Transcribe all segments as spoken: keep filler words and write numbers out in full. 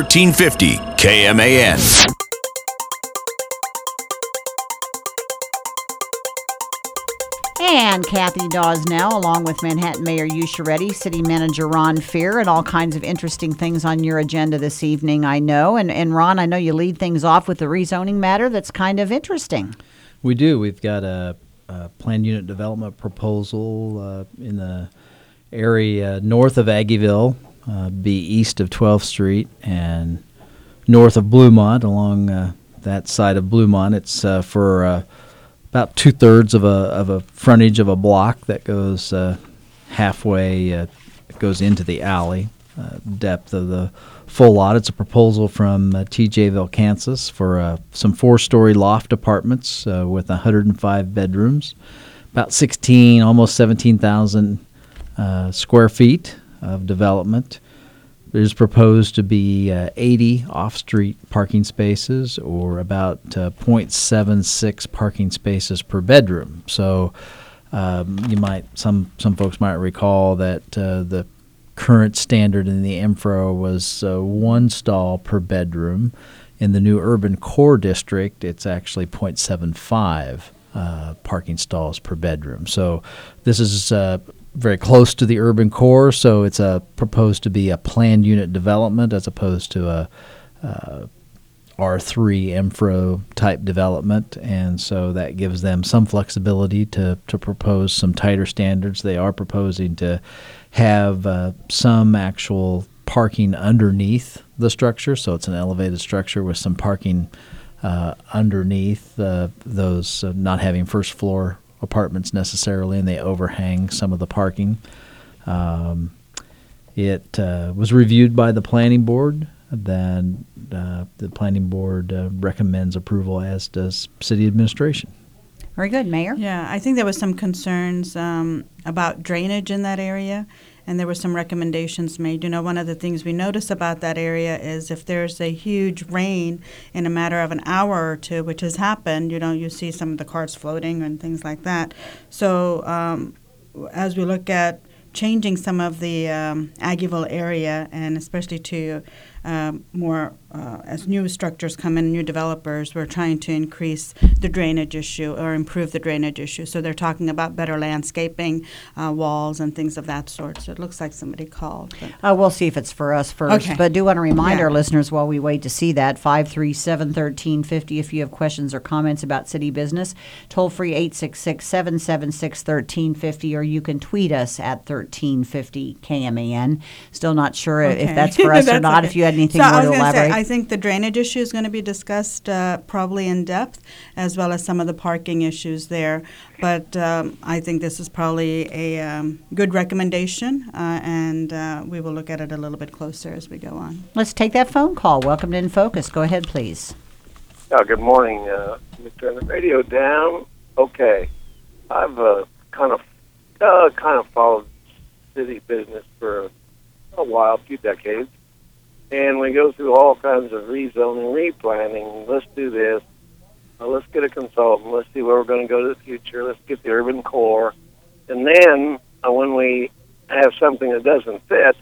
thirteen fifty K M A N. And Kathy Dawes now, along with Manhattan Mayor Yusha Reddy, City Manager Ron Fear, and all kinds of interesting things on your agenda this evening, I know. And, and Ron, I know you lead things off with the rezoning matter that's kind of interesting. We do. We've got a, a planned unit development proposal uh, in the area north of Aggieville, uh, be east of twelfth Street, and north of Bluemont, along uh, that side of Bluemont. It's uh, for uh, about two-thirds of a of a frontage of a block that goes uh, halfway, uh, goes into the alley. Uh, depth of the full lot. It's a proposal from uh, T J Kansas for uh, some four-story loft apartments uh, with one hundred five bedrooms, about sixteen, almost seventeen thousand uh, square feet of development. There's proposed to be uh, eighty off-street parking spaces, or about uh, zero point seven six parking spaces per bedroom. So um, you might some some folks might recall that uh, the current standard in the M F R O was uh, one stall per bedroom. In the new urban core district, it's actually zero point seven five uh, parking stalls per bedroom. So this is uh, very close to the urban core, so it's uh, proposed to be a planned unit development as opposed to a uh, R three M F R O type development, and so that gives them some flexibility to, to propose some tighter standards. They are proposing to have uh, some actual parking underneath the structure, so it's an elevated structure with some parking uh, underneath uh, those, uh, not having first floor apartments necessarily, and they overhang some of the parking. Um, it uh, was reviewed by the planning board. Then uh, the planning board uh, recommends approval, as does city administration. Very good, Mayor. Yeah, I think there was some concerns um, about drainage in that area, and there were some recommendations made. You know, one of the things we notice about that area is if there's a huge rain in a matter of an hour or two, which has happened, you know, you see some of the cars floating and things like that. So um, as we look at changing some of the um, Aggieville area, and especially to um, more uh, as new structures come in, new developers, we're trying to increase the drainage issue or improve the drainage issue. So they're talking about better landscaping, uh, walls, and things of that sort. So it looks like somebody called. Uh, we'll see if it's for us first. Okay. But do want to remind Yeah. our listeners while we wait to see that, five three seven, one three five zero if you have questions or comments about city business. Toll free eight six six, seven seven six, one three five zero, or you can tweet us at thirteen fifty K M A N. Still not sure Okay. if that's for us or That's not, okay. if you had anything so more I was to gonna elaborate. Say, I think the drainage issue is going to be discussed uh, probably in depth, as well as some of the parking issues there. But um, I think this is probably a um, good recommendation, uh, and uh, we will look at it a little bit closer as we go on. Let's take that phone call. Welcome to In Focus. Go ahead, please. Oh, good morning. Uh, let me turn the radio down. Okay. I've uh, kind of uh, kind of followed city business for a while, a few decades. And we go through all kinds of rezoning, replanning. Let's do this. Uh, let's get a consultant. Let's see where we're going to go to the future. Let's get the urban core. And then uh, when we have something that doesn't fit,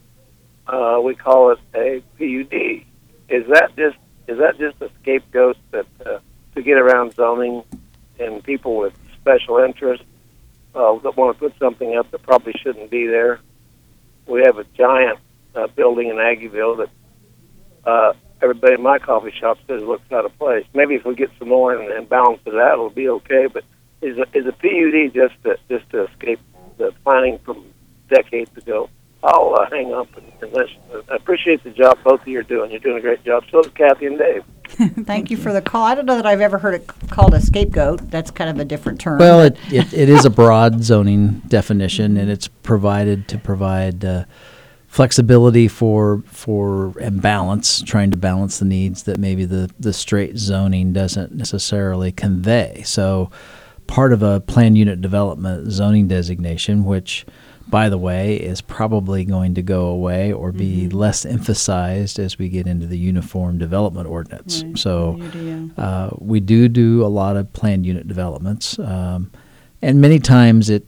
uh, we call it a P U D. Is that just is that just a scapegoat that uh, to get around zoning and people with special interests uh, that want to put something up that probably shouldn't be there? We have a giant uh, building in Aggieville that uh, everybody in my coffee shop says looks out of place. Maybe if we get some more and, and balance it out, it'll be okay. But is a, is a P U D just to, just to escape the planning from decades ago? I'll uh, hang up and, and listen. I appreciate the job both of you are doing. You're doing a great job. So does Kathy and Dave. Thank you for the call. I don't know that I've ever heard it called a scapegoat. That's kind of a different term. Well, but- it, it, it is a broad zoning definition, and it's provided to provide uh, flexibility for for and balance, trying to balance the needs that maybe the, the straight zoning doesn't necessarily convey. So part of a planned unit development zoning designation, which, by the way, is probably going to go away or be Mm-hmm. less emphasized as we get into the Uniform Development Ordinance. Right. So U D O. uh, we do do a lot of planned unit developments, um, and many times it, it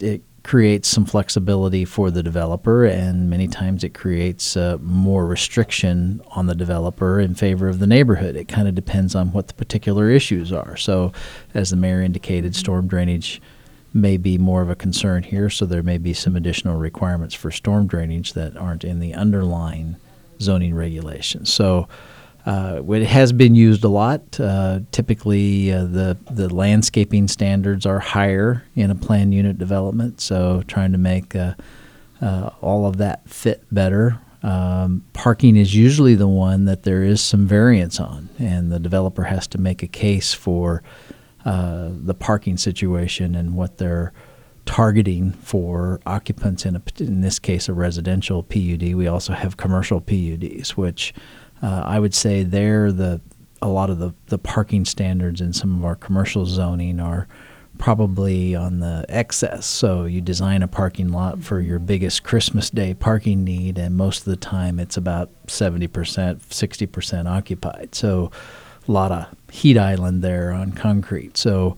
creates some flexibility for the developer, and many times it creates uh, more restriction on the developer in favor of the neighborhood. It kind of depends on what the particular issues are. So, as the mayor indicated, storm drainage may be more of a concern here, so there may be some additional requirements for storm drainage that aren't in the underlying zoning regulations. So uh, it has been used a lot. Uh, typically, uh, the, the landscaping standards are higher in a planned unit development, so trying to make uh, uh, all of that fit better. Um, parking is usually the one that there is some variance on, and the developer has to make a case for Uh, the parking situation and what they're targeting for occupants in a, in this case, a residential P U D. We also have commercial P U Ds, which uh, I would say there the a lot of the, the parking standards in some of our commercial zoning are probably on the excess. So you design a parking lot for your biggest Christmas Day parking need, and most of the time it's about seventy percent, sixty percent occupied. So a lot of heat island there on concrete. So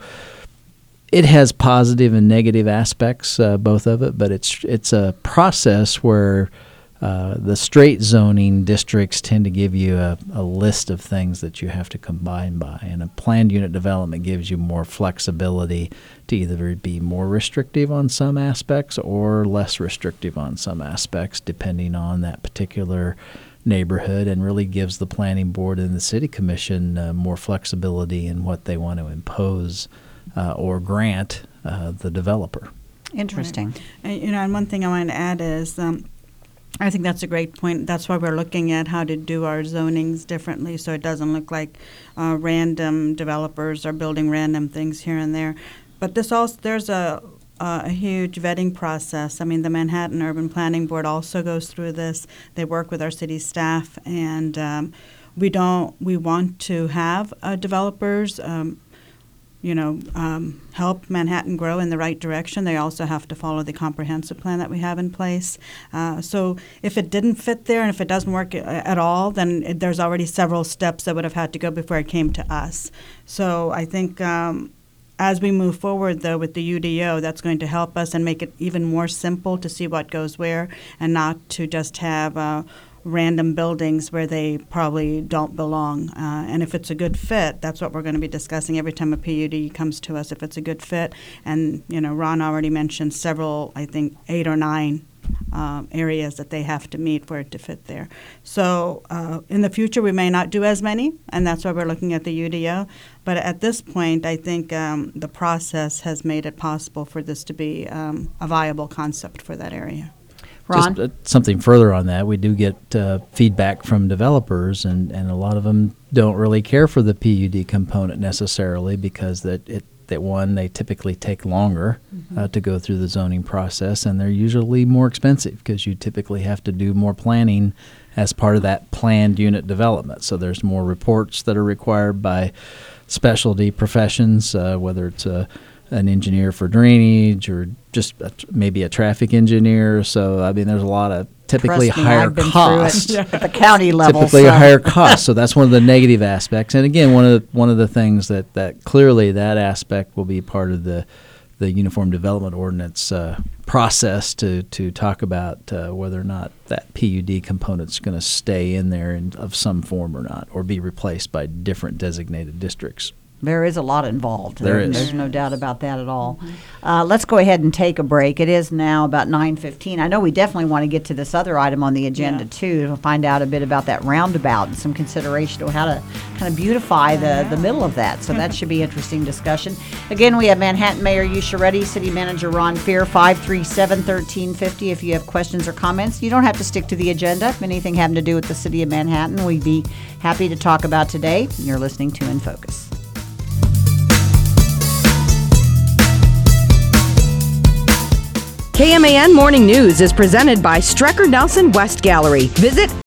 it has positive and negative aspects, uh, both of it, but it's it's a process where uh, the straight zoning districts tend to give you a, a list of things that you have to combine by, and a planned unit development gives you more flexibility to either be more restrictive on some aspects or less restrictive on some aspects, depending on that particular neighborhood, and really gives the planning board and the city commission uh, more flexibility in what they want to impose uh, or grant uh, the developer. Interesting. Right. And, you know, and one thing I wanted to add is um, I think that's a great point. That's why we're looking at how to do our zonings differently, so it doesn't look like uh, random developers are building random things here and there. But this also, there's a Uh, a huge vetting process. I mean, the Manhattan Urban Planning Board also goes through this. They work with our city staff, and um, we don't. We want to have uh, developers, um, you know, um, help Manhattan grow in the right direction. They also have to follow the comprehensive plan that we have in place. Uh, so, if it didn't fit there, and if it doesn't work at all, then it, there's already several steps that would have had to go before it came to us. So, I think. Um, As we move forward, though, with the U D O, that's going to help us and make it even more simple to see what goes where, and not to just have uh, random buildings where they probably don't belong. Uh, and if it's a good fit, that's what we're going to be discussing every time a P U D comes to us, if it's a good fit. And, you know, Ron already mentioned several, I think, eight or nine Um, areas that they have to meet for it to fit there. So uh, in the future, we may not do as many, and that's why we're looking at the U D O. But at this point, I think um, the process has made it possible for this to be um, a viable concept for that area. Ron? Just uh, something further on that, we do get uh, feedback from developers, and, and a lot of them don't really care for the P U D component necessarily, because that it that one, they typically take longer mm-hmm. uh, to go through the zoning process, and they're usually more expensive because you typically have to do more planning as part of that planned unit development. So there's more reports that are required by specialty professions, uh, whether it's a, an engineer for drainage or just a, maybe a traffic engineer. So, I mean, there's a lot of typically Trust me, higher I've been cost. through it at the county level. Typically so. a higher cost. So that's one of the negative aspects. And again, one of the, one of the things that, that clearly that aspect will be part of the the Uniform Development Ordinance uh, process to to talk about uh, whether or not that P U D component is going to stay in there in, of some form or not, or be replaced by different designated districts. There is a lot involved. There is. There's no doubt about that at all. Mm-hmm. Uh, let's go ahead and take a break. It is now about nine fifteen. I know we definitely want to get to this other item on the agenda, yeah. too, to find out a bit about that roundabout and some consideration of how to kind of beautify the, yeah. the middle of that. So that should be interesting discussion. Again, we have Manhattan Mayor Yusha Reddy, City Manager Ron Fear, five three seven, one three five zero. If you have questions or comments, you don't have to stick to the agenda. If anything having to do with the City of Manhattan, we'd be happy to talk about today. You're listening to In Focus. K M A N Morning News is presented by Strecker Nelson West Gallery. Visit